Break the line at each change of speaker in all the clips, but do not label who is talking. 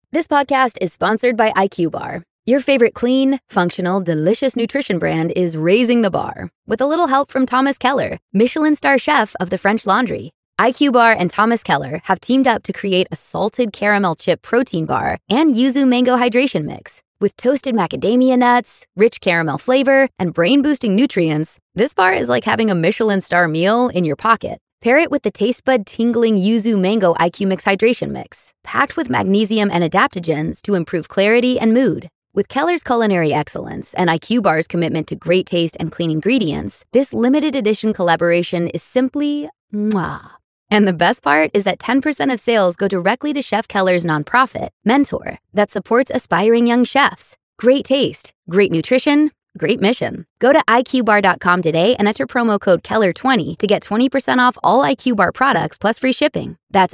This podcast is sponsored by IQ Bar. Your favorite clean, functional, delicious nutrition brand is raising the bar with a little help from Thomas Keller, Michelin star chef of the French Laundry. IQ Bar and Thomas Keller have teamed up to create a salted caramel chip protein bar and yuzu mango hydration mix. With toasted macadamia nuts, rich caramel flavor, and brain-boosting nutrients, this bar is like having a Michelin star meal in your pocket. Pair it with the taste bud tingling yuzu mango IQ Mix hydration mix, packed with magnesium and adaptogens to improve clarity and mood. With Keller's culinary excellence and IQ Bar's commitment to great taste and clean ingredients, this limited edition collaboration is simply mwah. And the best part is that 10% of sales go directly to Chef Keller's nonprofit, Mentor, that supports aspiring young chefs. Great taste, great nutrition, great mission. Go to iqbar.com today and enter promo code Keller20 to get 20% off all IQ Bar products plus free shipping. That's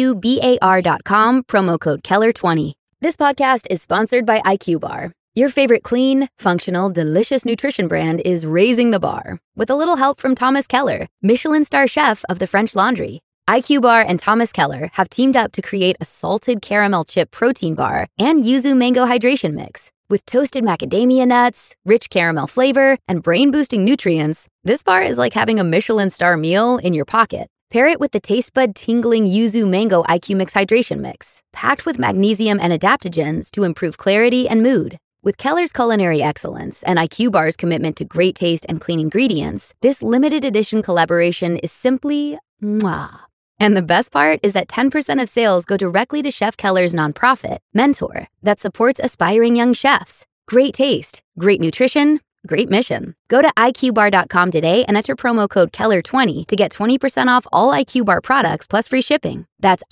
iqbar.com, promo code Keller20. This podcast is sponsored by IQ Bar. Your favorite clean, functional, delicious nutrition brand is raising the bar with a little help from Thomas Keller, Michelin star chef of the French Laundry. IQ Bar and Thomas Keller have teamed up to create a salted caramel chip protein bar and yuzu mango hydration mix. With toasted macadamia nuts, rich caramel flavor, and brain-boosting nutrients, this bar is like having a Michelin star meal in your pocket. Pair it with the taste bud tingling yuzu mango IQ Mix hydration mix, packed with magnesium and adaptogens to improve clarity and mood. With Keller's culinary excellence and IQ Bar's commitment to great taste and clean ingredients, this limited edition collaboration is simply mwah. And the best part is that 10% of sales go directly to Chef Keller's nonprofit, Mentor, that supports aspiring young chefs. Great taste, great nutrition, great mission. Go to iqbar.com today and enter promo code Keller20 to get 20% off all IQ Bar products plus free shipping. That's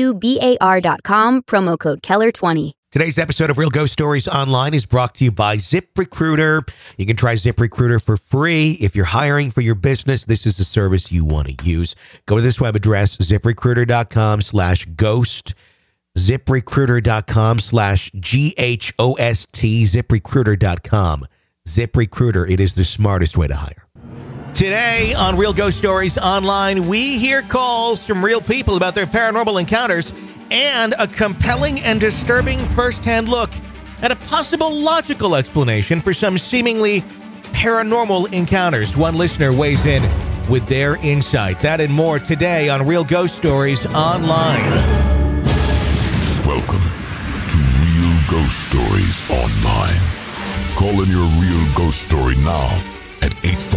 iqbar.com, promo code Keller20.
Today's episode of Real Ghost Stories Online is brought to you by ZipRecruiter. You can try ZipRecruiter for free. If you're hiring for your business, this is a service you want to use. Go to this web address, ZipRecruiter.com/ghost, ZipRecruiter.com/GHOST, ZipRecruiter.com. ZipRecruiter, it is the smartest way to hire. Today on Real Ghost Stories Online, we hear calls from real people about their paranormal encounters and a compelling and disturbing first-hand look at a possible logical explanation for some seemingly paranormal encounters. One listener weighs in with their insight. That and more today on Real Ghost Stories Online.
Welcome to Real Ghost Stories Online. Call in your real ghost story now at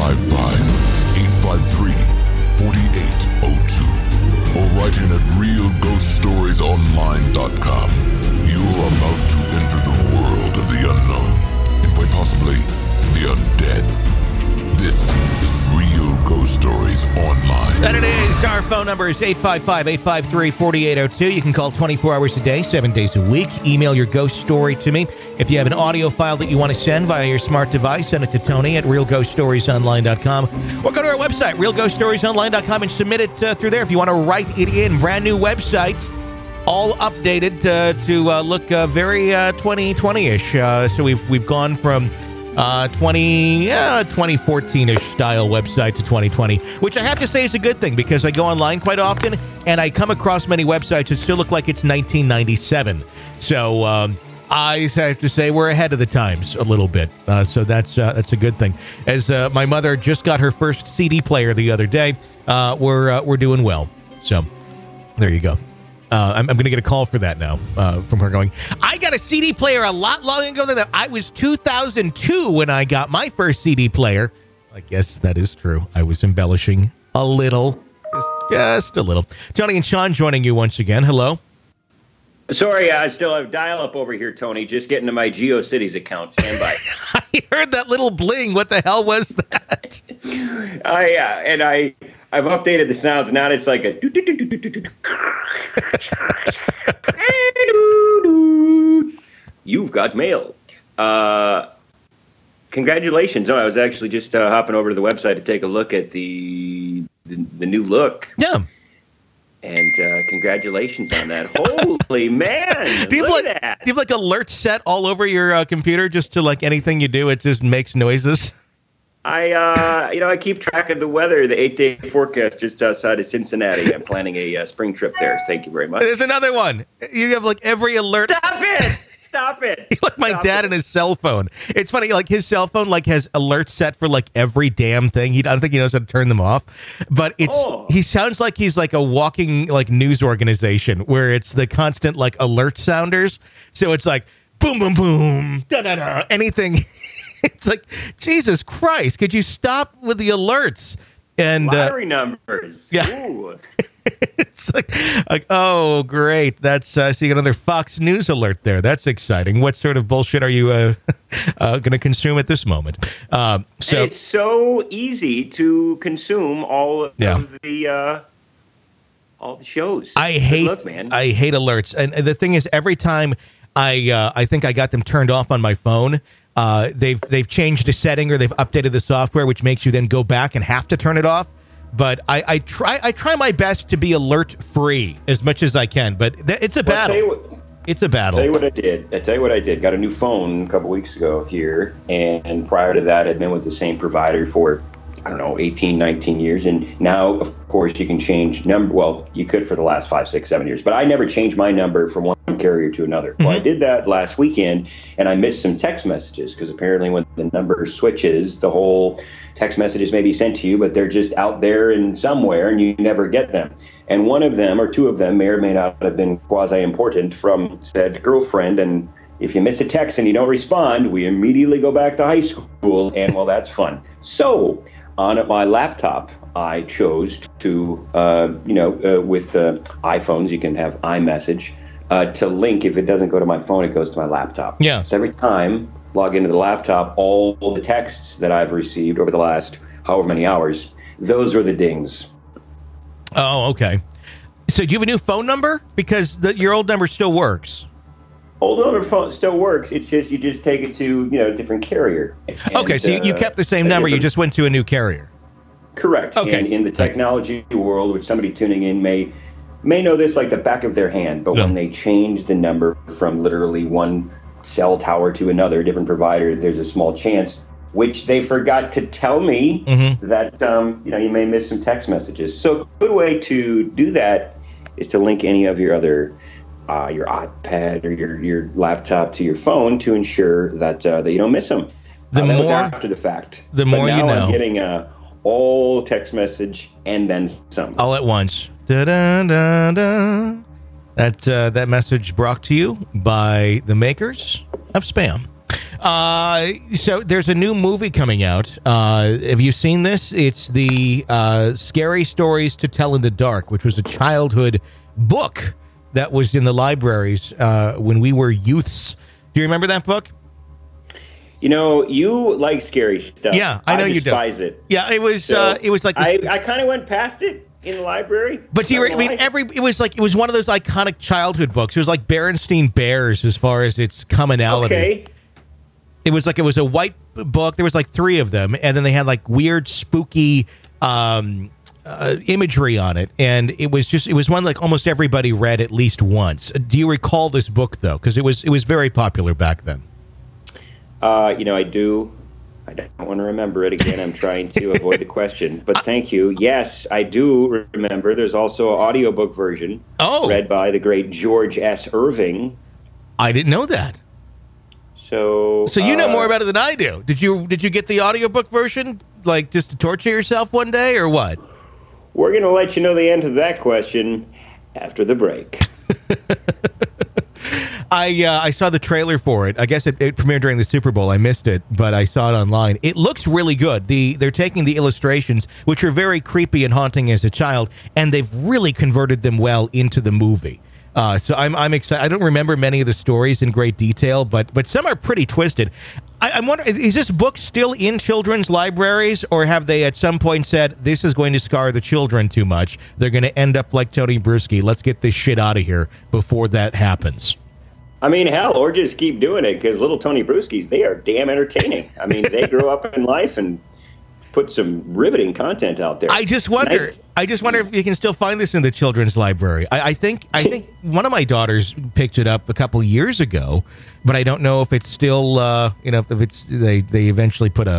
855-853-4802. Or write in at realghoststoriesonline.com. You're about to enter the world of the unknown and quite possibly the undead. This is Real Ghost Stories Online.
That it is. Our phone number is 855-853-4802. You can call 24 hours a day, 7 days a week. Email your ghost story to me. If you have an audio file that you want to send via your smart device, send it to Tony at realghoststoriesonline.com. Or go to our website, realghoststoriesonline.com, and submit it through there if you want to write it in. Brand new website, all updated to look very 2020-ish. So we've gone from 2014-ish style website to 2020, which I have to say is a good thing because I go online quite often and I come across many websites that still look like it's 1997. So I have to say we're ahead of the times a little bit. So that's a good thing. As my mother just got her first CD player the other day, we're doing well. So there you go. I'm going to get a call for that now from her going, I got a CD player a lot long ago than that. I was 2002 when I got my first CD player. I guess that is true. I was embellishing a little, just a little. Tony and Sean joining you once again. Hello.
Sorry, I still have dial-up over here, Tony. Just getting to my GeoCities account. Stand by.
I heard that little bling. What the hell was that?
I've updated the sounds. Now it's like a... You've got mail. Congratulations. No, I was actually just hopping over to the website to take a look at the new look.
Yeah.
And congratulations on that. Holy man.
Do you have like alerts set all over your computer just to like anything you do, it just makes noises?
I keep track of the weather, the 8-day forecast just outside of Cincinnati. I'm planning a spring trip there. Thank you very much.
There's another one. You have like every alert.
Stop it.
You're like my dad and his cell phone. It's funny, like his cell phone like has alerts set for like every damn thing. I don't think he knows how to turn them off. But he sounds like he's like a walking like news organization where it's the constant like alert sounders. So it's like boom, boom, boom, da da da. Anything. It's like, Jesus Christ, could you stop with the alerts? And
lottery numbers.
Yeah.
Ooh.
It's like, oh, great. That's so you got another Fox News alert there. That's exciting. What sort of bullshit are you going to consume at this moment?
So it's so easy to consume all of the shows.
I hate alerts, and the thing is, every time I think I got them turned off on my phone. They've changed a setting or they've updated the software, which makes you then go back and have to turn it off. But I try my best to be alert free as much as I can. But it's a battle. It's a battle.
I'll tell you what I did. Got a new phone a couple weeks ago here, and prior to that, I'd been with the same provider for 18, 19 years. And now, of course, you can change number. Well, you could for the last 5, 6, 7 years. But I never changed my number from one carrier to another. Well, I did that last weekend, and I missed some text messages because apparently when the number switches, the whole text messages may be sent to you, but they're just out there and somewhere, and you never get them. And one of them or two of them may or may not have been quasi-important from said girlfriend. And if you miss a text and you don't respond, we immediately go back to high school, and well, that's fun. So on my laptop, I chose to, with iPhones, you can have iMessage, to link. If it doesn't go to my phone, it goes to my laptop.
Yeah.
So every time, log into the laptop, all the texts that I've received over the last however many hours, those are the dings.
Oh, okay. So do you have a new phone number? Because your old number still works.
Old number phone still works. It's just you just take it to a different carrier. And,
okay, so you kept the same number. You just went to a new carrier.
Correct.
Okay.
And in the technology world, which somebody tuning in may know this like the back of their hand, but when they change the number from literally one cell tower to another, a different provider, there's a small chance, which they forgot to tell me, that you may miss some text messages. So a good way to do that is to link any of your other your iPad or your laptop to your phone to ensure that you don't miss them.
The
that
more
was after the fact.
The more
now
you know.
I'm getting all text message and then some.
All at once. Da, da, da, da. That message brought to you by the makers of spam. So there's a new movie coming out. Have you seen this? It's the Scary Stories to Tell in the Dark, which was a childhood book that was in the libraries when we were youths. Do you remember that book?
You like scary stuff.
Yeah, I know you do.
I despise it.
Yeah, it was like this,
I kind of went past it in the library.
But it was one of those iconic childhood books. It was like Berenstain Bears as far as its commonality.
Okay.
It was a white book. There was like 3 of them, and then they had like weird, spooky imagery on it, and it was one like almost everybody read at least once. Do you recall this book though? Because it was very popular back then.
I do. I don't want to remember it again. I'm trying to avoid the question, but thank you. Yes, I do remember. There's also an audiobook version read by the great George S. Irving.
I didn't know that. So you know more about it than I do. Did you get the audiobook version, like just to torture yourself one day, or what?
We're going to let you know the answer to that question after the break.
I saw the trailer for it. I guess it premiered during the Super Bowl. I missed it, but I saw it online. It looks really good. They're taking the illustrations, which are very creepy and haunting as a child, and they've really converted them well into the movie. So I'm excited. I don't remember many of the stories in great detail, but some are pretty twisted. I'm wondering, is this book still in children's libraries, or have they at some point said, this is going to scar the children too much? They're going to end up like Tony Bruschi. Let's get this shit out of here before that happens.
I mean, hell, or just keep doing it, because little Tony Bruschis, they are damn entertaining. I mean, they grow up in life and put some riveting content out there.
I just wonder if you can still find this in the children's library. I think one of my daughters picked it up a couple years ago, but I don't know if it's still if it's they eventually put a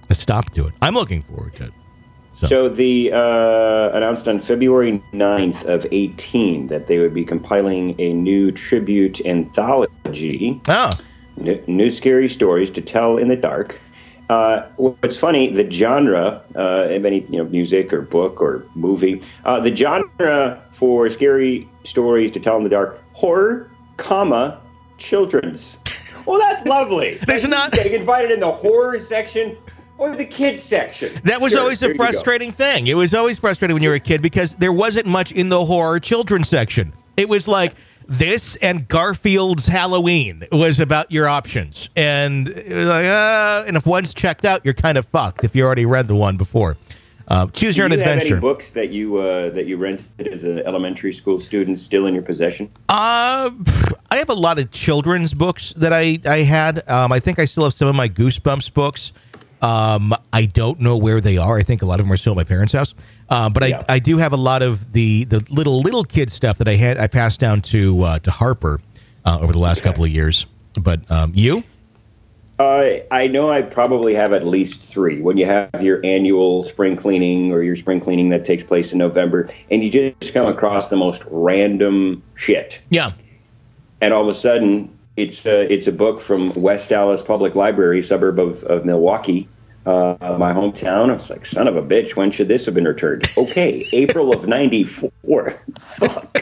a stop to it. I'm looking forward to it.
So the announced on February 9th of 18 that they would be compiling a new tribute anthology.
Oh.
New scary stories to tell in the dark. What's funny, the genre, any music or book or movie, the genre for scary stories to tell in the dark, horror, children's. Well, that's lovely.
There's not
getting invited in the horror section or the kids section.
That was always a frustrating thing. It was always frustrating when you were a kid because there wasn't much in the horror children's section. It was like this and Garfield's Halloween was about your options. And it was like, and if one's checked out, you're kind of fucked if you already read the one before. Choose your own adventure.
Do you have any books that you rented as an elementary school student still in your possession?
I have a lot of children's books that I had. I think I still have some of my Goosebumps books. I don't know where they are. I think a lot of them are still at my parents' house. But I do have a lot of the little kid stuff that I passed down to Harper over the last couple of years. But you?
I know I probably have at least 3. When you have your annual spring cleaning or your spring cleaning that takes place in November, and you just come across the most random shit.
Yeah.
And all of a sudden, it's a book from West Dallas Public Library, suburb of Milwaukee, my hometown. I was like, son of a bitch, when should this have been returned? Okay, April of 94. Fuck.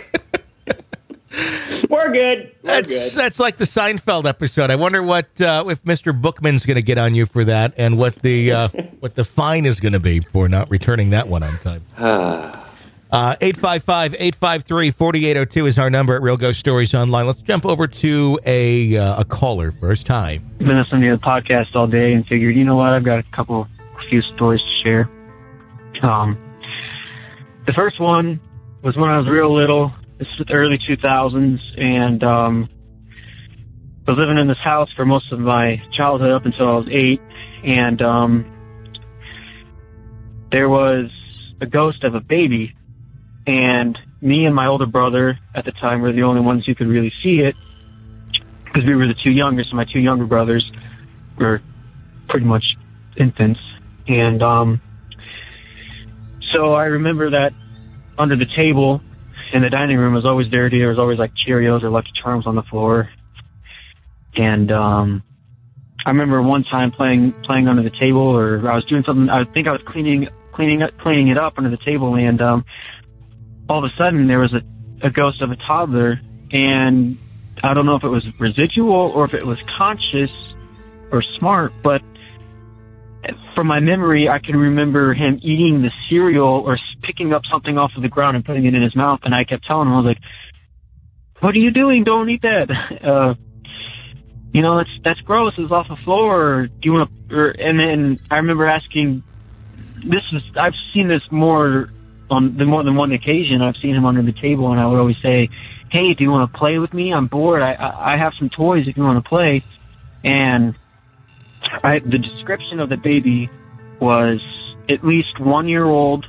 We're good.
That's like the Seinfeld episode. I wonder what if Mr. Bookman's going to get on you for that, and what the fine is going to be for not returning that one on time. 855-853-4802 is our number at Real Ghost Stories Online. Let's jump over to a caller first. Hi.
I've been listening to the podcast all day and figured, you know what, I've got a few stories to share. The first one was when I was real little. This was the early 2000s, and I was living in this house for most of my childhood up until I was 8, and there was a ghost of a baby, and me and my older brother at the time were the only ones who could really see it, because we were the 2 youngest, and my 2 younger brothers were pretty much infants, and so I remember that under the table in the dining room was always dirty. There was always like Cheerios or Lucky Charms on the floor. And I remember one time playing under the table, or I was doing something. I think I was cleaning it up under the table, and all of a sudden there was a ghost of a toddler, and I don't know if it was residual or if it was conscious or smart, but from my memory, I can remember him eating the cereal or picking up something off of the ground and putting it in his mouth. And I kept telling him, I was like, "What are you doing? Don't eat that. That's gross. It's off the floor. Do you want to?" And then I remember asking, I've seen this more than one occasion. I've seen him under the table, and I would always say, "Hey, do you want to play with me? I'm bored. I have some toys if you want to play." And the description of the baby was at least 1 year old,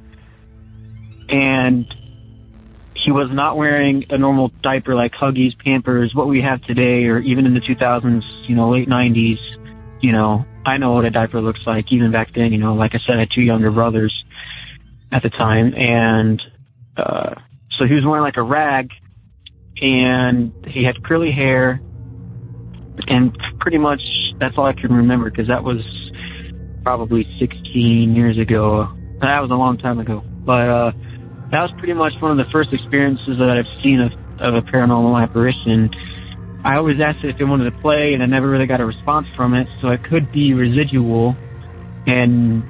and he was not wearing a normal diaper like Huggies, Pampers, what we have today, or even in the 2000s, late 90s. I know what a diaper looks like even back then. Like I said, I had 2 younger brothers at the time, and so he was wearing like a rag, and he had curly hair. And pretty much that's all I can remember, because that was probably 16 years ago. That was a long time ago. But that was pretty much one of the first experiences that I've seen of a paranormal apparition. I always asked if they wanted to play, and I never really got a response from it, so it could be residual. And,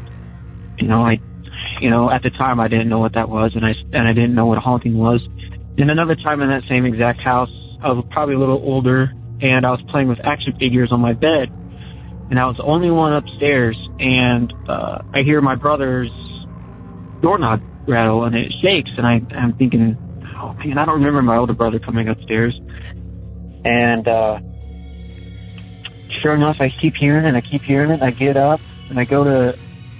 at the time I didn't know what that was, and I didn't know what haunting was. And another time in that same exact house, I was probably a little older, and I was playing with action figures on my bed, and I was the only one upstairs, and I hear my brother's doorknob rattle, and it shakes, and I'm thinking, oh man, I don't remember my older brother coming upstairs. And sure enough, I keep hearing it, I get up, and I go to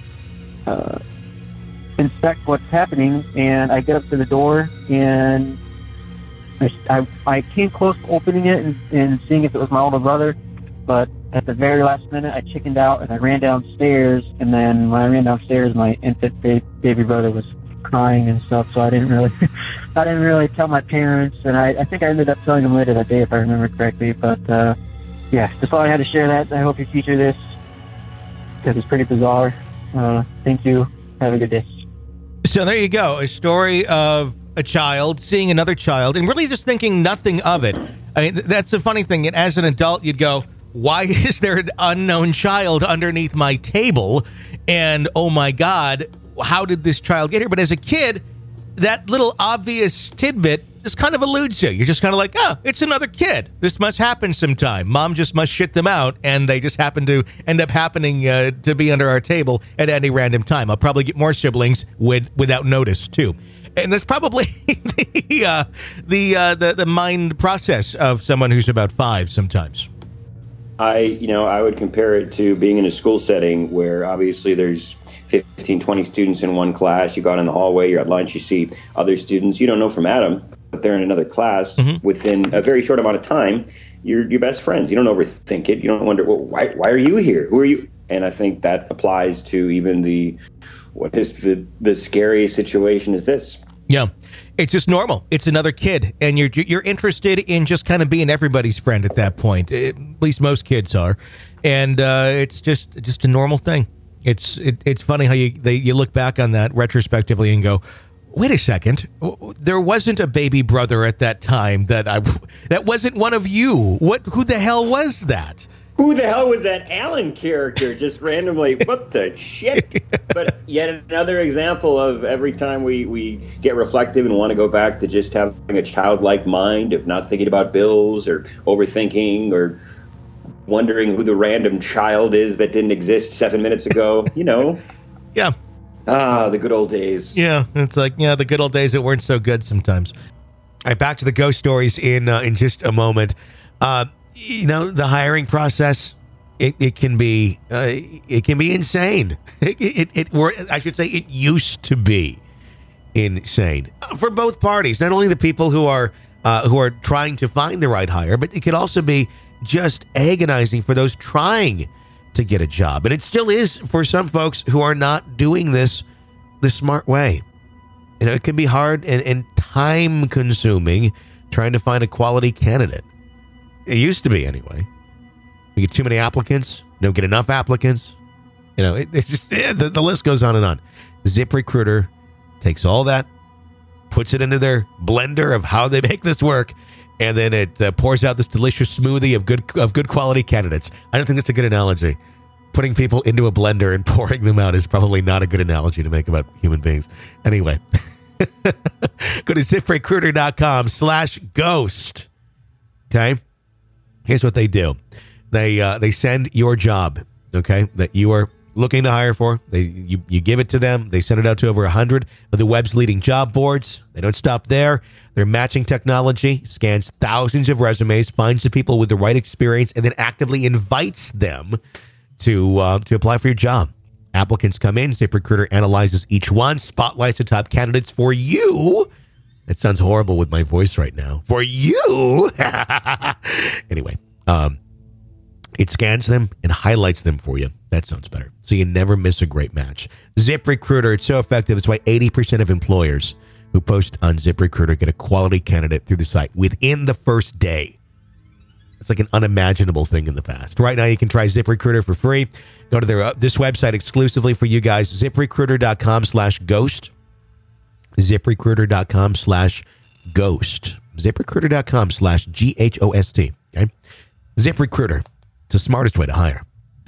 inspect what's happening, and I get up to the door, and I came close to opening it and seeing if it was my older brother, but at the very last minute, I chickened out and I ran downstairs. And then when I ran downstairs, my infant baby brother was crying and stuff. So I didn't really tell my parents. And I think I ended up telling them later that day, if I remember correctly. But yeah, just thought I had to share that. I hope you feature this because it's pretty bizarre. Thank you. Have a good day.
So there you go. A story of a child seeing another child and really just thinking nothing of it. I mean, that's the funny thing. And as an adult, you'd go, why is there an unknown child underneath my table? And oh my God, how did this child get here? But as a kid, that little obvious tidbit just kind of eludes you. You're just kind of like, oh, it's another kid. This must happen sometime. Mom just must shit them out, and they just happen to end up happening to be under our table at any random time. I'll probably get more siblings without notice, too. And that's probably the mind process of someone who's about 5 sometimes.
I would compare it to being in a school setting where obviously there's 15, 20 students in one class. You go out in the hallway, you're at lunch, you see other students you don't know from Adam, but they're in another class. Mm-hmm. Within a very short amount of time, you're best friends. You don't overthink it. You don't wonder, well, why are you here? Who are you? And I think that applies to even the scariest situation is this.
Yeah, it's just normal. It's another kid, and you're interested in just kind of being everybody's friend at that point. At least most kids are, and it's just a normal thing. It's funny how you look back on that retrospectively and go, wait a second, there wasn't a baby brother at that time that wasn't one of you. Who the hell was that?
Who the hell was that Alan character just randomly? What the shit? But yet another example of every time we get reflective and want to go back to just having a childlike mind of not thinking about bills or overthinking or wondering who the random child is that didn't exist 7 minutes ago,
Yeah.
The good old days.
Yeah, it's like, the good old days that weren't so good sometimes. All right, back to the ghost stories in just a moment. The hiring process, it can be insane. It used to be insane for both parties. Not only the people who are trying to find the right hire, but it could also be just agonizing for those trying to get a job. And it still is for some folks who are not doing this the smart way. It can be hard and time consuming trying to find a quality candidate. It used to be, anyway. We get too many applicants, don't get enough applicants. It's just the list goes on and on. ZipRecruiter takes all that, puts it into their blender of how they make this work, and then it pours out this delicious smoothie of good quality candidates. I don't think that's a good analogy. Putting people into a blender and pouring them out is probably not a good analogy to make about human beings. Anyway, go to ZipRecruiter.com/ghost. Okay. Here's what they do. They send your job, okay, that you are looking to hire for. You give it to them. They send it out to over 100 of the web's leading job boards. They don't stop there. Their matching technology scans thousands of resumes, finds the people with the right experience, and then actively invites them to apply for your job. Applicants come in. ZipRecruiter analyzes each one, spotlights the top candidates for you. That sounds horrible with my voice right now. For you. Anyway, it scans them and highlights them for you. That sounds better. So you never miss a great match. ZipRecruiter, it's so effective. It's why 80% of employers who post on ZipRecruiter get a quality candidate through the site within the first day. It's like an unimaginable thing in the past. Right now, you can try ZipRecruiter for free. Go to this website exclusively for you guys, ZipRecruiter.com/ghost. ZipRecruiter.com/ghost. ZipRecruiter.com/GHOST. Okay? ZipRecruiter. It's the smartest way to hire.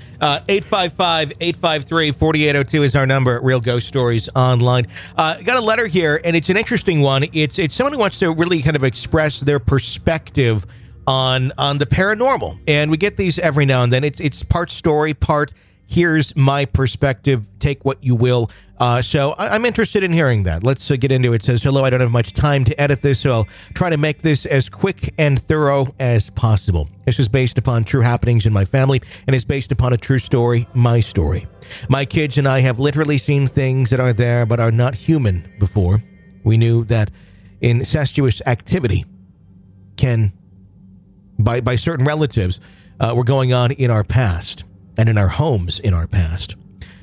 855-853-4802 is our number at Real Ghost Stories Online. Got a letter here, and it's an interesting one. It's someone who wants to really kind of express their perspective on the paranormal. And we get these every now and then. It's part story, part here's my perspective, take what you will. So I'm interested in hearing that. Let's get into it. It says, hello, I don't have much time to edit this, so I'll try to make this as quick and thorough as possible. This is based upon true happenings in my family and is based upon a true story, my story. My kids and I have literally seen things that are there but are not human before. We knew that incestuous activity can, by certain relatives, were going on in our past and in our homes in our past.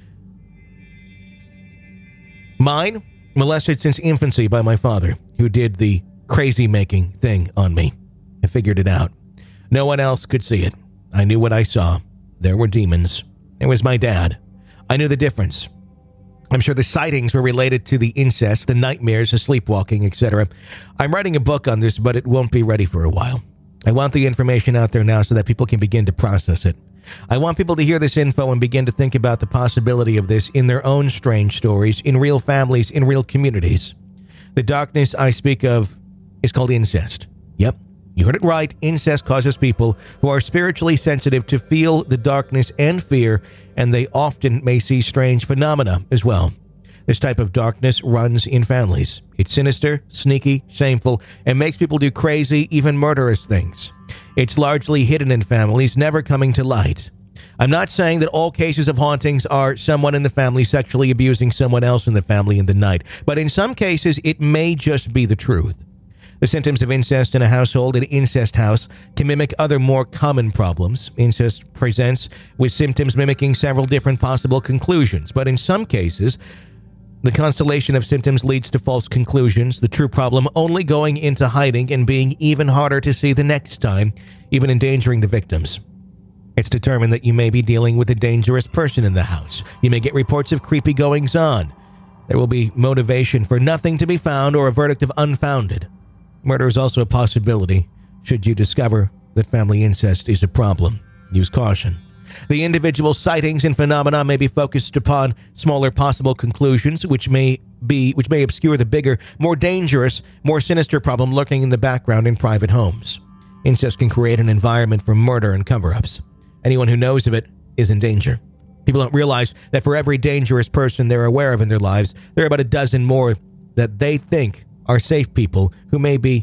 Mine, molested since infancy by my father, who did the crazy-making thing on me. I figured it out. No one else could see it. I knew what I saw. There were demons. It was my dad. I knew the difference. I'm sure the sightings were related to the incest, the nightmares, the sleepwalking, etc. I'm writing a book on this, but it won't be ready for a while. I want the information out there now so that people can begin to process it. I want people to hear this info and begin to think about the possibility of this in their own strange stories, in real families, in real communities. The darkness I speak of is called incest. Yep, you heard it right. Incest causes people who are spiritually sensitive to feel the darkness and fear, and they often may see strange phenomena as well. This type of darkness runs in families. It's sinister, sneaky, shameful, and makes people do crazy, even murderous things. It's largely hidden in families, never coming to light. I'm not saying that all cases of hauntings are someone in the family sexually abusing someone else in the family in the night, but in some cases, it may just be the truth. The symptoms of incest in a household, an incest house, can mimic other more common problems. Incest presents with symptoms mimicking several different possible conclusions, but in some cases, the constellation of symptoms leads to false conclusions, the true problem only going into hiding and being even harder to see the next time, even endangering the victims. It's determined that you may be dealing with a dangerous person in the house. You may get reports of creepy goings-on. There will be motivation for nothing to be found or a verdict of unfounded. Murder is also a possibility should you discover that family incest is a problem. Use caution. The individual sightings and phenomena may be focused upon smaller possible conclusions, which may obscure the bigger, more dangerous, more sinister problem lurking in the background in private homes. Incest can create an environment for murder and cover-ups. Anyone who knows of it is in danger. People don't realize that for every dangerous person they're aware of in their lives, there are about a dozen more that they think are safe people who may be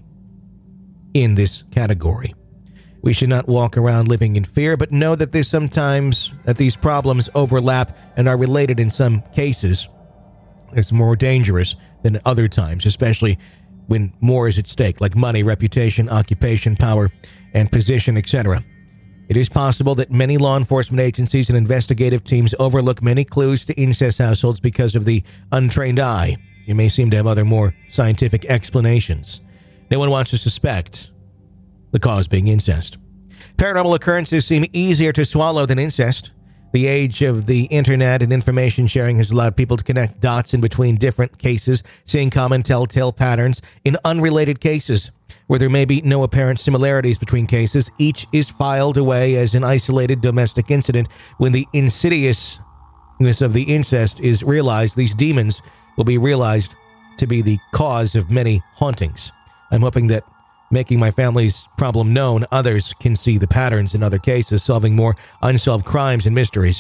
in this category. We should not walk around living in fear, but know that there's sometimes that these problems overlap and are related in some cases. It's more dangerous than other times, especially when more is at stake, like money, reputation, occupation, power, and position, etc. It is possible that many law enforcement agencies and investigative teams overlook many clues to incest households because of the untrained eye. You may seem to have other more scientific explanations. No one wants to suspect the cause being incest. Paranormal occurrences seem easier to swallow than incest. The age of the internet and information sharing has allowed people to connect dots in between different cases, seeing common telltale patterns in unrelated cases. Where there may be no apparent similarities between cases, each is filed away as an isolated domestic incident. When the insidiousness of the incest is realized, these demons will be realized to be the cause of many hauntings. I'm hoping that making my family's problem known, others can see the patterns in other cases, solving more unsolved crimes and mysteries.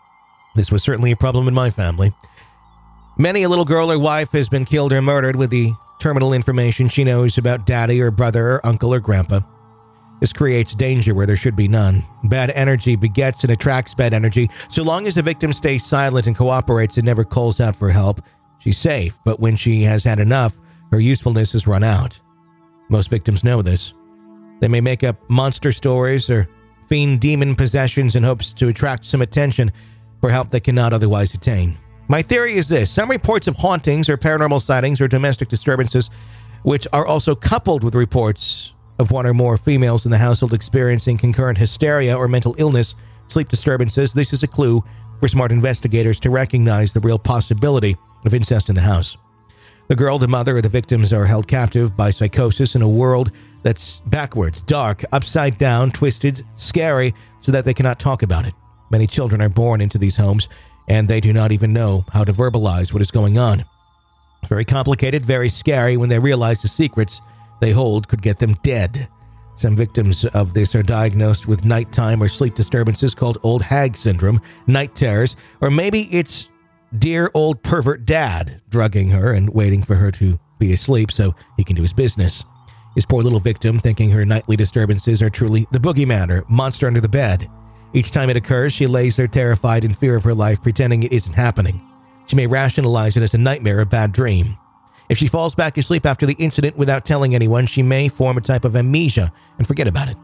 This was certainly a problem in my family. Many a little girl or wife has been killed or murdered with the terminal information she knows about daddy or brother or uncle or grandpa. This creates danger where there should be none. Bad energy begets and attracts bad energy. So long as the victim stays silent and cooperates and never calls out for help, she's safe, but when she has had enough, her usefulness has run out. Most victims know this. They may make up monster stories or fiend demon possessions in hopes to attract some attention for help they cannot otherwise attain. My theory is this: some reports of hauntings or paranormal sightings or domestic disturbances, which are also coupled with reports of one or more females in the household experiencing concurrent hysteria or mental illness, sleep disturbances. This is a clue for smart investigators to recognize the real possibility of incest in the house. The girl, the mother, or the victims are held captive by psychosis in a world that's backwards, dark, upside down, twisted, scary, so that they cannot talk about it. Many children are born into these homes, and they do not even know how to verbalize what is going on. It's very complicated, very scary when they realize the secrets they hold could get them dead. Some victims of this are diagnosed with nighttime or sleep disturbances called old hag syndrome, night terrors, or maybe it's dear old pervert dad drugging her and waiting for her to be asleep so he can do his business. His poor little victim thinking her nightly disturbances are truly the boogeyman or monster under the bed. Each time it occurs, she lays there terrified in fear of her life, pretending it isn't happening. She may rationalize it as a nightmare or bad dream. If she falls back asleep after the incident without telling anyone, she may form a type of amnesia and forget about it.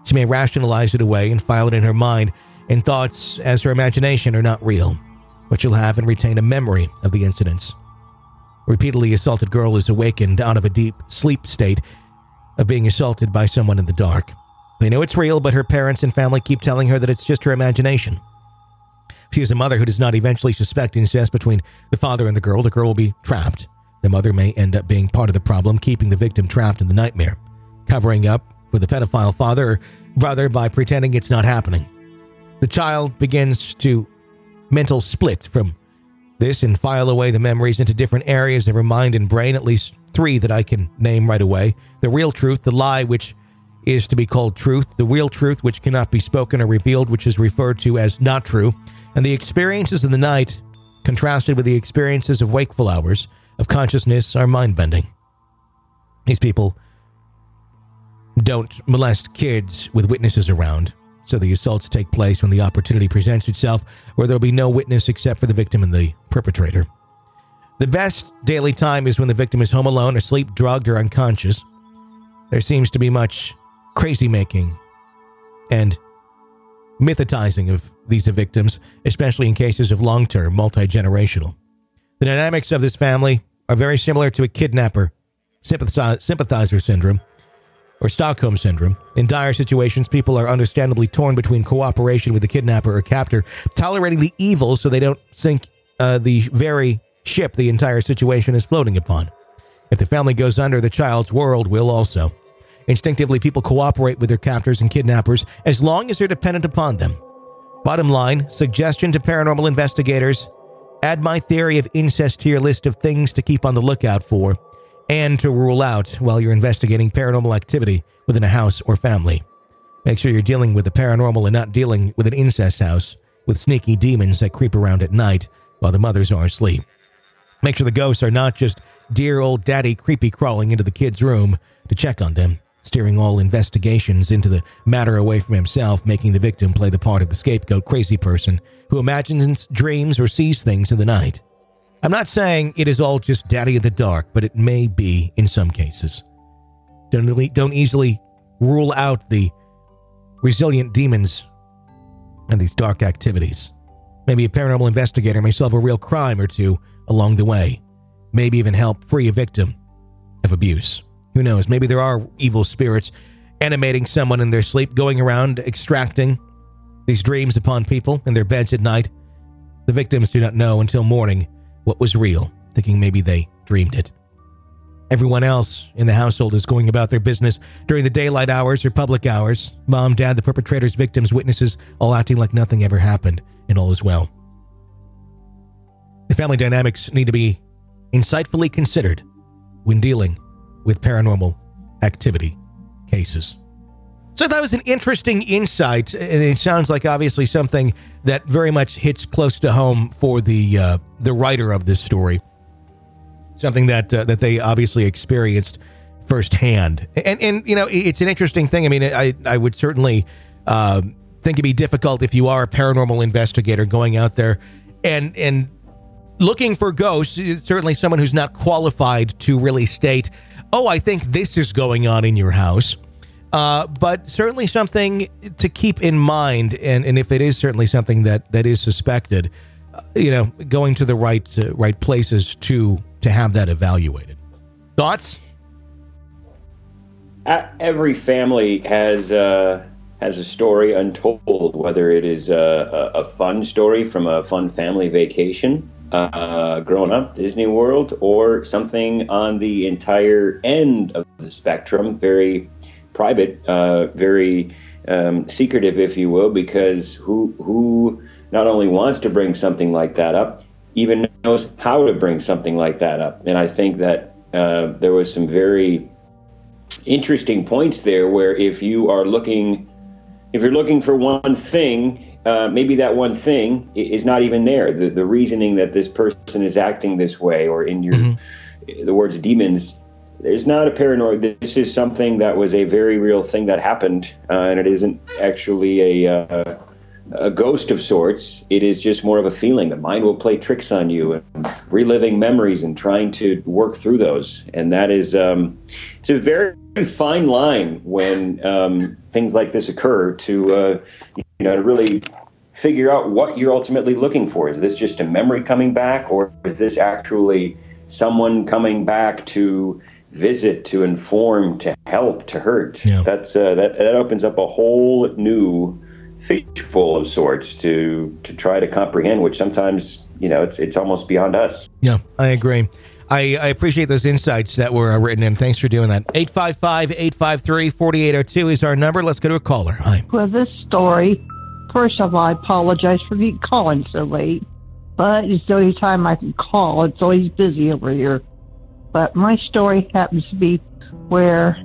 She may rationalize it away and file it in her mind, and thoughts as her imagination are not real, but she'll have and retain a memory of the incidents. A repeatedly assaulted girl is awakened out of a deep sleep state of being assaulted by someone in the dark. They know it's real, but her parents and family keep telling her that it's just her imagination. She is a mother who does not eventually suspect incest between the father and the girl will be trapped. The mother may end up being part of the problem, keeping the victim trapped in the nightmare, covering up for the pedophile father or brother by pretending it's not happening. The child begins to mental split from this and file away the memories into different areas of her mind and brain, at least 3 that I can name right away. The real truth, the lie which is to be called truth, the real truth which cannot be spoken or revealed, which is referred to as not true, and the experiences of the night contrasted with the experiences of wakeful hours of consciousness are mind-bending. These people don't molest kids with witnesses around, so the assaults take place when the opportunity presents itself, where there will be no witness except for the victim and the perpetrator. The best daily time is when the victim is home alone, asleep, drugged, or unconscious. There seems to be much crazy-making and mythotizing of these victims, especially in cases of long-term, multi-generational. The dynamics of this family are very similar to a kidnapper sympathizer syndrome or Stockholm syndrome. In dire situations, people are understandably torn between cooperation with the kidnapper or captor, tolerating the evil so they don't sink the very ship the entire situation is floating upon. If the family goes under, the child's world will also. Instinctively, people cooperate with their captors and kidnappers as long as they're dependent upon them. Bottom line, suggestion to paranormal investigators: add my theory of incest to your list of things to keep on the lookout for and to rule out while you're investigating paranormal activity within a house or family. Make sure you're dealing with the paranormal and not dealing with an incest house with sneaky demons that creep around at night while the mothers are asleep. Make sure the ghosts are not just dear old daddy creepy crawling into the kid's room to check on them, steering all investigations into the matter away from himself, making the victim play the part of the scapegoat crazy person who imagines, dreams, or sees things in the night. I'm not saying it is all just daddy in the dark, but it may be in some cases. Don't easily rule out the resilient demons and these dark activities. Maybe a paranormal investigator may solve a real crime or two along the way. Maybe even help free a victim of abuse. Who knows? Maybe there are evil spirits animating someone in their sleep, going around extracting these dreams upon people in their beds at night. The victims do not know until morning what was real, thinking maybe they dreamed it. Everyone else in the household is going about their business during the daylight hours or public hours. Mom, dad, the perpetrators, victims, witnesses, all acting like nothing ever happened and all is well. The family dynamics need to be insightfully considered when dealing with paranormal activity cases. So that was an interesting insight, and it sounds like obviously something that very much hits close to home for the writer of this story. Something that they obviously experienced firsthand. And you know, it's an interesting thing. I mean, I would certainly think it'd be difficult if you are a paranormal investigator going out there and looking for ghosts. Certainly someone who's not qualified to really state, oh, I think this is going on in your house. But certainly something to keep in mind, and if it is certainly something that is suspected, going to the right places to have that evaluated. Thoughts?
Every family has a story untold, whether it is a fun story from a fun family vacation, growing up, Disney World, or something on the entire end of the spectrum, very private, very secretive, if you will, because who not only wants to bring something like that up, even knows how to bring something like that up. And I think that there was some very interesting points there where if you're looking for one thing, maybe that one thing is not even there. The reasoning that this person is acting this way, or in your the words demons, there's not a paranoid. This is something that was a very real thing that happened, and it isn't actually a a ghost of sorts. It is just more of a feeling. The mind will play tricks on you, and reliving memories and trying to work through those. And that is, it's a very fine line when things like this occur to really figure out what you're ultimately looking for. Is this just a memory coming back, or is this actually someone coming back to visit, to inform, to help, to hurt?
Yeah.
That's that opens up a whole new fishbowl of sorts to try to comprehend, which sometimes, it's almost beyond us.
Yeah, I agree. I appreciate those insights that were written in. Thanks for doing that. 855-853-4802 is our number. Let's go to a caller. Hi.
Well, this story, first of all, I apologize for calling so late, but it's the only time I can call. It's always busy over here. But my story happens to be where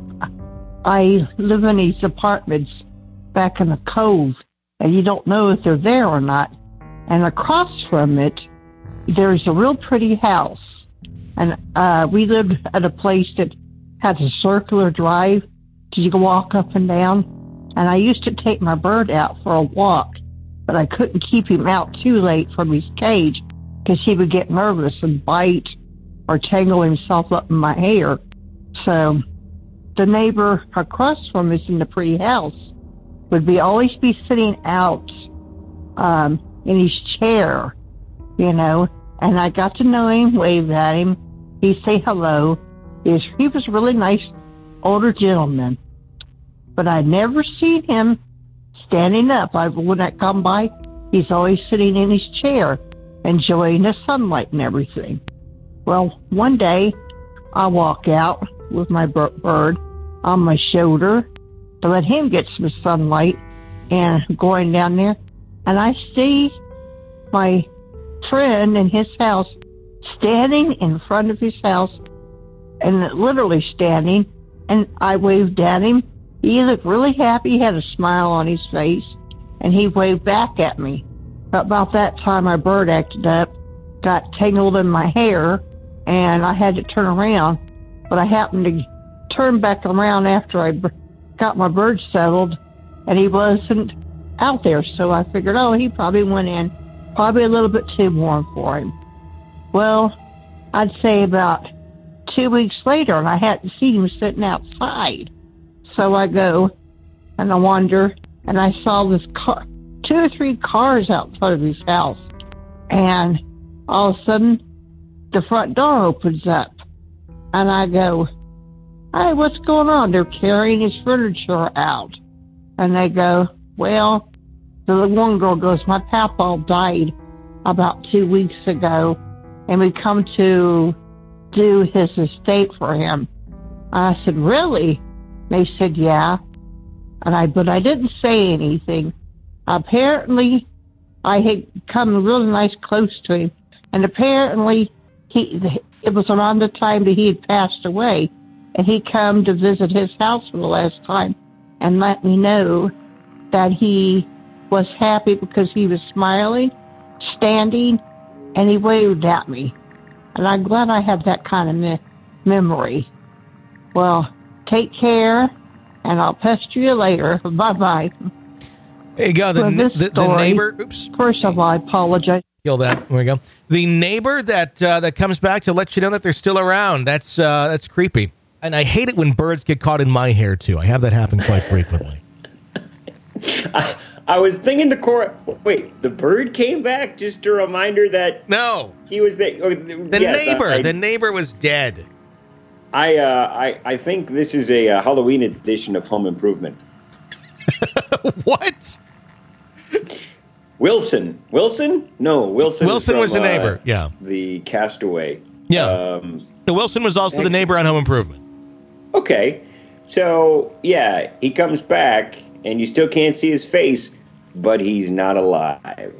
I live in these apartments back in the Cove, and you don't know if they're there or not. And across from it, there's a real pretty house. And we lived at a place that had a circular drive to walk up and down. And I used to take my bird out for a walk, but I couldn't keep him out too late from his cage because he would get nervous and bite or tangle himself up in my hair. So the neighbor across from us in the pretty house would always be sitting out in his chair, and I got to know him, wave at him. He'd say hello. He was a really nice older gentleman, but I'd never seen him standing up. When I come by, he's always sitting in his chair, enjoying the sunlight and everything. Well, one day, I walk out with my bird on my shoulder to let him get some sunlight, and going down there, and I see my friend in his house standing in front of his house, and literally standing, and I waved at him. He looked really happy, he had a smile on his face, and he waved back at me. But about that time, my bird acted up, got tangled in my hair, and I had to turn around. But I happened to turn back around after I got my bird settled, and he wasn't out there. So I figured, he probably went in, probably a little bit too warm for him. Well, I'd say about 2 weeks later, and I hadn't seen him sitting outside. So I go, and I wander, and I saw this car, 2 or 3 cars out in front of his house. And all of a sudden, the front door opens up, and I go, "Hey, what's going on?" They're carrying his furniture out. And they go, "Well," the one girl goes, "My papa died about 2 weeks ago, and we come to do his estate for him." I said, "Really?" They said, "Yeah." But I didn't say anything. Apparently, I had come really nice close to him, and apparently it was around the time that he had passed away, and he come to visit his house for the last time and let me know that he was happy because he was smiling, standing, and he waved at me. And I'm glad I have that kind of memory. Well, take care, and I'll pester you later. Bye-bye.
There you go. The neighbor. Oops.
First of all, I apologize.
Kill that. There we go. The neighbor that comes back to let you know that they're still around. That's creepy. And I hate it when birds get caught in my hair, too. I have that happen quite frequently.
I was thinking wait, the bird came back? Just a reminder that...
No.
He was there.
The neighbor was dead.
I think this is a Halloween edition of Home Improvement.
What?
Wilson? No, Wilson
was the neighbor, yeah.
The Castaway.
Yeah. So Wilson was also the neighbor on Home Improvement.
Okay. So, yeah, he comes back, and you still can't see his face, but he's not alive.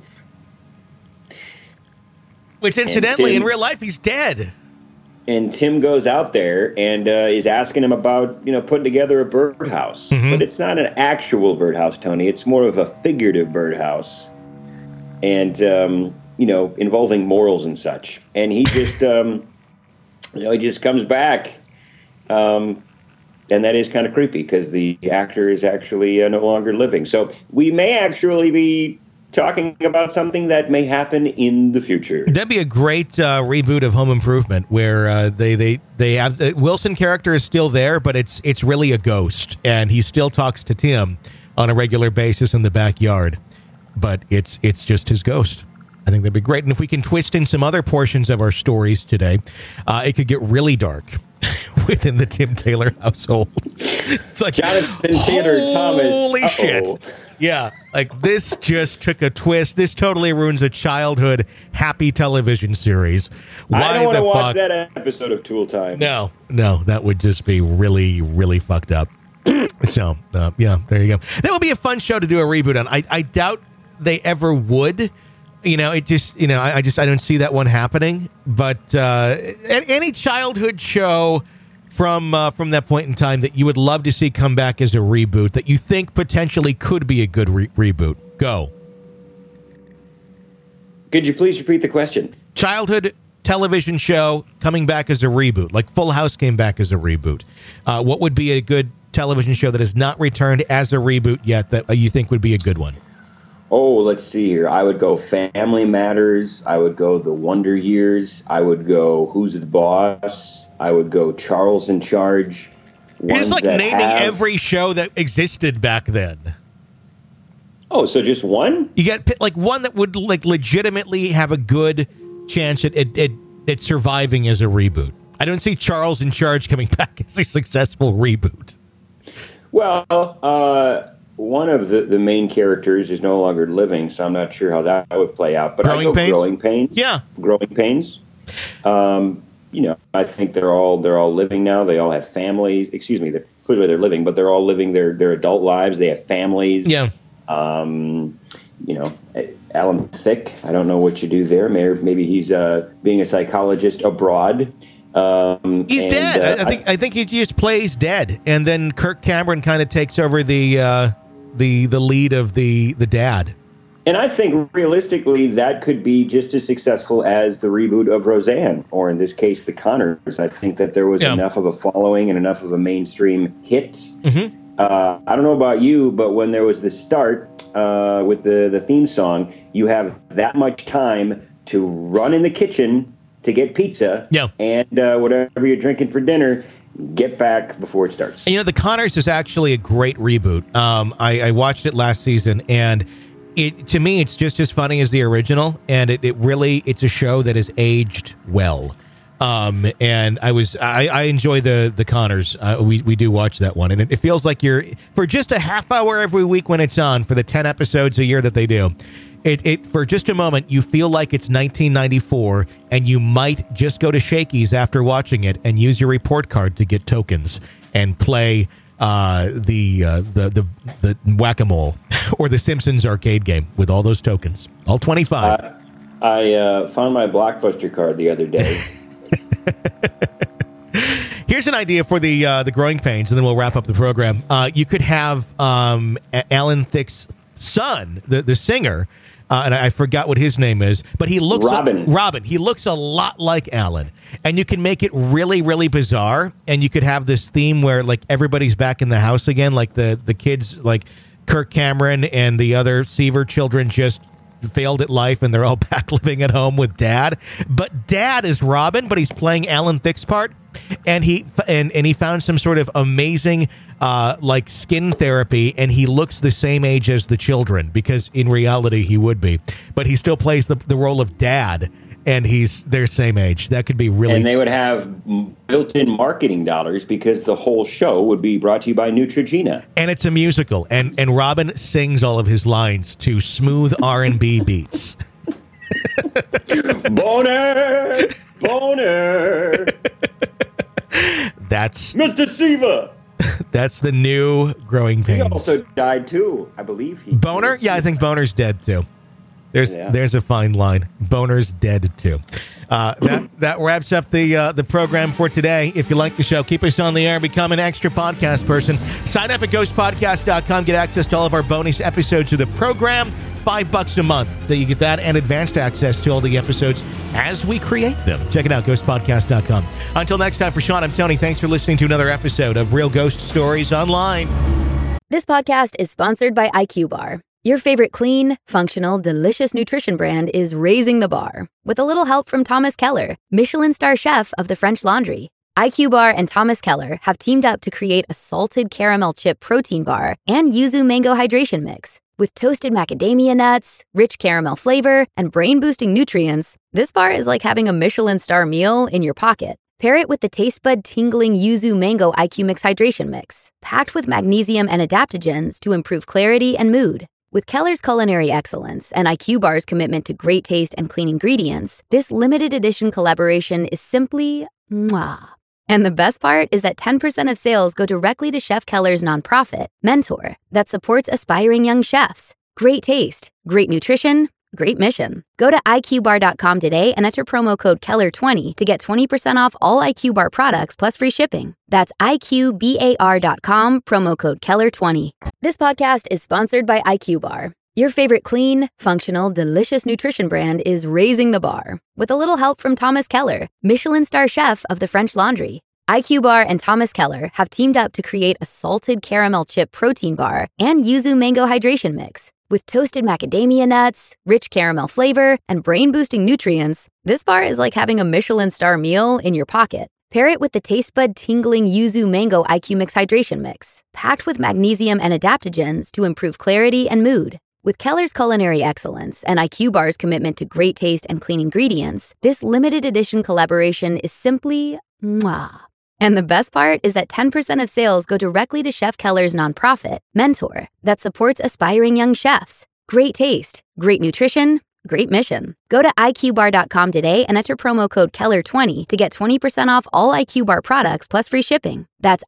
Which, incidentally, in real life, he's dead.
And Tim goes out there and is asking him about, putting together a birdhouse. Mm-hmm. But it's not an actual birdhouse, Tony. It's more of a figurative birdhouse. And, involving morals and such. And he just, he just comes back. And that is kind of creepy because the actor is actually no longer living. So we may actually be talking about something that may happen in the future.
That'd be a great reboot of Home Improvement, where they have the Wilson character is still there, but it's really a ghost, and he still talks to Tim on a regular basis in the backyard, but it's just his ghost. I think that'd be great, and if we can twist in some other portions of our stories today, it could get really dark within the Tim Taylor household. It's like
Jonathan Theodore Thomas.
Holy shit! Yeah, like this just took a twist. This totally ruins a childhood happy television series. Why
I don't want to watch
fuck?
that episode of Tool Time.
No, that would just be really, really fucked up. So, yeah, there you go. That would be a fun show to do a reboot on. I doubt they ever would. You know, it just, you know, I don't see that one happening. But any childhood show from that point in time that you would love to see come back as a reboot that you think potentially could be a good reboot, go.
Could you please repeat the question?
Childhood television show coming back as a reboot, like Full House came back as a reboot. What would be a good television show that has not returned as a reboot yet that you think would be a good one?
Oh, let's see here. I would go Family Matters. I would go The Wonder Years. I would go Who's the Boss. I would go Charles in Charge.
You're just like naming every show that existed back then.
Oh, so just one?
You got like one that would like legitimately have a good chance at surviving as a reboot. I don't see Charles in Charge coming back as a successful reboot.
Well, one of the main characters is no longer living, so I'm not sure how that would play out. But
Growing Pains?
Growing Pains.
Yeah.
Growing Pains. You know, I think they're all living now. They all have families. Excuse me, clearly they're living, but they're all living their adult lives. They have families.
Yeah.
You know, Alan Thicke, I don't know what you do there. Maybe he's being a psychologist abroad.
He's dead. I think he just plays dead, and then Kirk Cameron kind of takes over the lead of the dad.
And I think realistically that could be just as successful as the reboot of Roseanne, or in this case, The Connors. I think that there was enough of a following and enough of a mainstream hit.
Mm-hmm.
I don't know about you, but when there was the start with the theme song, you have that much time to run in the kitchen to get pizza, and whatever you're drinking for dinner, get back before it starts.
And, you know, The Connors is actually a great reboot. I watched it last season, and to me, it's just as funny as the original, and it's a show that has aged well. And I enjoy the Connors. We do watch that one, and it feels like you're for just a half hour every week when it's on for the 10 episodes a year that they do. It for just a moment you feel like it's 1994, and you might just go to Shakey's after watching it and use your report card to get tokens and play the Whack-A-Mole or the Simpsons arcade game with all those tokens, all 25.
I found my Blockbuster card the other day.
Here's an idea for the Growing Pains, and then we'll wrap up the program. You could have Alan Thicke's son, the singer, and I forgot what his name is, but he looks Robin. He looks a lot like Alan, and you can make it really, really bizarre. And you could have this theme where like everybody's back in the house again, like the kids, like Kirk Cameron and the other Seaver children just failed at life, and they're all back living at home with Dad. But Dad is Robin, but he's playing Alan Thicke's part, and he found some sort of amazing like skin therapy, and he looks the same age as the children, because in reality he would be, but he still plays the role of Dad, and he's their same age. That could be really...
And they would have built-in marketing dollars, because the whole show would be brought to you by Neutrogena.
And it's a musical, and Robin sings all of his lines to smooth R&B beats. Boner! Boner! That's...
Mr. Seaver!
That's the new Growing Pains.
He also died, too, I believe.
Boner? Yeah, I think Boner's dead, too. There's a fine line. Boner's dead, too. That wraps up the program for today. If you like the show, keep us on the air. Become an extra podcast person. Sign up at ghostpodcast.com. Get access to all of our bonus episodes of the program. $5 a month. You get that and advanced access to all the episodes as we create them. Check it out, ghostpodcast.com. Until next time, for Sean, I'm Tony. Thanks for listening to another episode of Real Ghost Stories Online.
This podcast is sponsored by IQ Bar. Your favorite clean, functional, delicious nutrition brand is raising the bar. With a little help from Thomas Keller, Michelin star chef of the French Laundry. IQ Bar and Thomas Keller have teamed up to create a salted caramel chip protein bar and yuzu mango hydration mix. With toasted macadamia nuts, rich caramel flavor, and brain-boosting nutrients, this bar is like having a Michelin star meal in your pocket. Pair it with the taste bud tingling yuzu mango IQ Mix hydration mix, packed with magnesium and adaptogens to improve clarity and mood. With Keller's culinary excellence and IQ Bar's commitment to great taste and clean ingredients, this limited edition collaboration is simply mwah. And the best part is that 10% of sales go directly to Chef Keller's nonprofit, Mentor, that supports aspiring young chefs. Great taste, great nutrition, great mission. Go to iqbar.com today and enter promo code Keller20 to get 20% off all IQ Bar products plus free shipping. That's iqbar.com, promo code Keller20. This podcast is sponsored by IQ Bar. Your favorite clean, functional, delicious nutrition brand is raising the bar. With a little help from Thomas Keller, Michelin star chef of the French Laundry. IQ Bar and Thomas Keller have teamed up to create a salted caramel chip protein bar and yuzu mango hydration mix. With toasted macadamia nuts, rich caramel flavor, and brain-boosting nutrients, this bar is like having a Michelin star meal in your pocket. Pair it with the taste bud tingling yuzu mango IQ Mix hydration mix, packed with magnesium and adaptogens to improve clarity and mood. With Keller's culinary excellence and IQ Bar's commitment to great taste and clean ingredients, this limited edition collaboration is simply mwah. And the best part is that 10% of sales go directly to Chef Keller's nonprofit, Mentor, that supports aspiring young chefs. Great taste, great nutrition, great mission. Go to iqbar.com today and enter promo code Keller20 to get 20% off all IQ Bar products plus free shipping. That's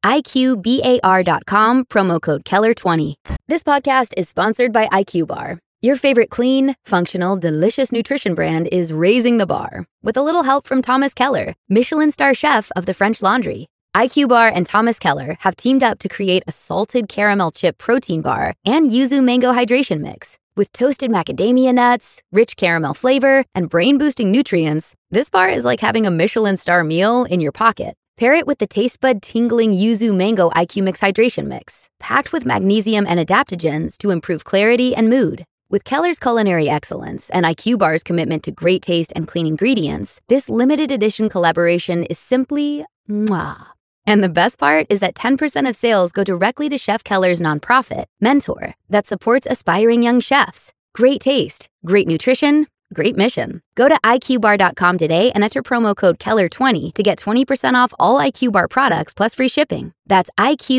iqbar.com, promo code Keller20. This podcast is sponsored by IQ Bar. Your favorite clean, functional, delicious nutrition brand is raising the bar. With a little help from Thomas Keller, Michelin star chef of the French Laundry. IQ Bar and Thomas Keller have teamed up to create a salted caramel chip protein bar and yuzu mango hydration mix. With toasted macadamia nuts, rich caramel flavor, and brain-boosting nutrients, this bar is like having a Michelin star meal in your pocket. Pair it with the taste bud tingling yuzu mango IQ Mix hydration mix, packed with magnesium and adaptogens to improve clarity and mood. With Keller's culinary excellence and IQ Bar's commitment to great taste and clean ingredients, this limited edition collaboration is simply mwah. And the best part is that 10% of sales go directly to Chef Keller's nonprofit, Mentor, that supports aspiring young chefs. Great taste, great nutrition, great mission. Go to iqbar.com today and enter promo code Keller20 to get 20% off all IQ Bar products plus free shipping. That's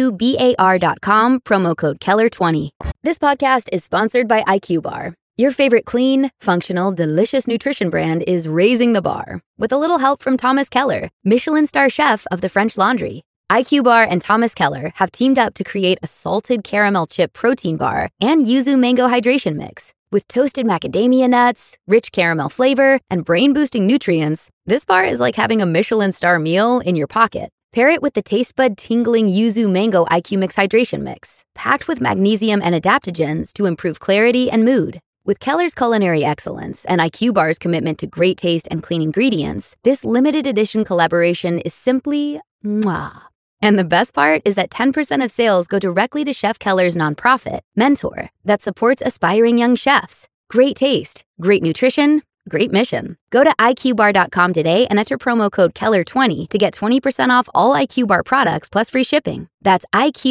iqbar.com, promo code Keller20. This podcast is sponsored by IQ Bar. Your favorite clean, functional, delicious nutrition brand is raising the bar. With a little help from Thomas Keller, Michelin star chef of the French Laundry. IQ Bar and Thomas Keller have teamed up to create a salted caramel chip protein bar and yuzu mango hydration mix. With toasted macadamia nuts, rich caramel flavor, and brain-boosting nutrients, this bar is like having a Michelin star meal in your pocket. Pair it with the taste bud tingling yuzu mango IQ Mix hydration mix, packed with magnesium and adaptogens to improve clarity and mood. With Keller's culinary excellence and IQ Bar's commitment to great taste and clean ingredients, this limited edition collaboration is simply mwah. And the best part is that 10% of sales go directly to Chef Keller's nonprofit, Mentor, that supports aspiring young chefs. Great taste, great nutrition, great mission. Go to iqbar.com today and enter promo code Keller20 to get 20% off all IQ Bar products plus free shipping. That's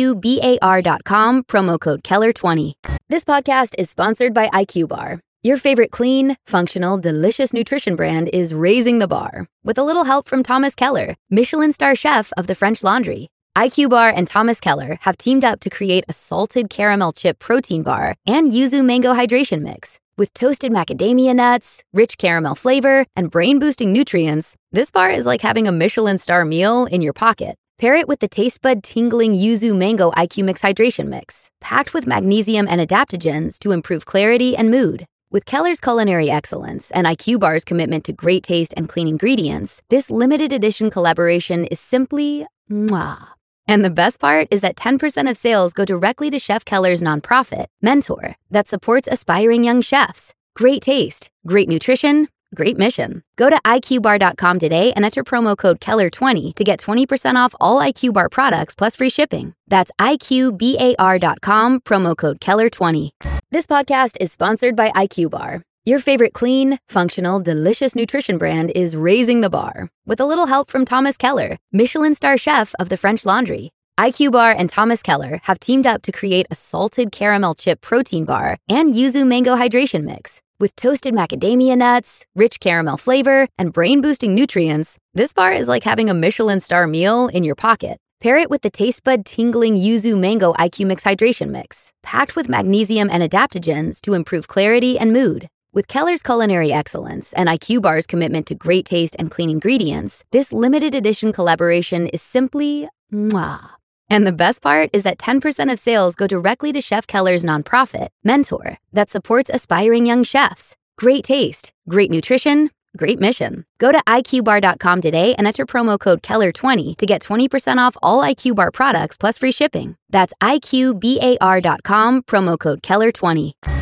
iqbar.com, promo code Keller20. This podcast is sponsored by IQ Bar. Your favorite clean, functional, delicious nutrition brand is raising the bar. With a little help from Thomas Keller, Michelin star chef of the French Laundry. IQ Bar and Thomas Keller have teamed up to create a salted caramel chip protein bar and yuzu mango hydration mix. With toasted macadamia nuts, rich caramel flavor, and brain-boosting nutrients, this bar is like having a Michelin star meal in your pocket. Pair it with the taste bud tingling yuzu mango IQ Mix hydration mix, packed with magnesium and adaptogens to improve clarity and mood. With Keller's culinary excellence and IQ Bar's commitment to great taste and clean ingredients, this limited edition collaboration is simply mwah. And the best part is that 10% of sales go directly to Chef Keller's nonprofit, Mentor, that supports aspiring young chefs. Great taste, great nutrition, great mission. Go to iqbar.com today and enter promo code Keller20 to get 20% off all IQ Bar products plus free shipping. That's iqbar.com, promo code Keller20. This podcast is sponsored by IQ Bar. Your favorite clean, functional, delicious nutrition brand is raising the bar with a little help from Thomas Keller, Michelin star chef of the French Laundry. IQ Bar and Thomas Keller have teamed up to create a salted caramel chip protein bar and yuzu mango hydration mix. With toasted macadamia nuts, rich caramel flavor, and brain-boosting nutrients, this bar is like having a Michelin star meal in your pocket. Pair it with the taste bud tingling yuzu mango IQ Mix hydration mix, packed with magnesium and adaptogens to improve clarity and mood. With Keller's culinary excellence and IQ Bar's commitment to great taste and clean ingredients, this limited edition collaboration is simply mwah. And the best part is that 10% of sales go directly to Chef Keller's nonprofit, Mentor, that supports aspiring young chefs. Great taste, great nutrition, great mission. Go to iqbar.com today and enter promo code Keller20 to get 20% off all IQ Bar products plus free shipping. That's iqbar.com, promo code Keller20.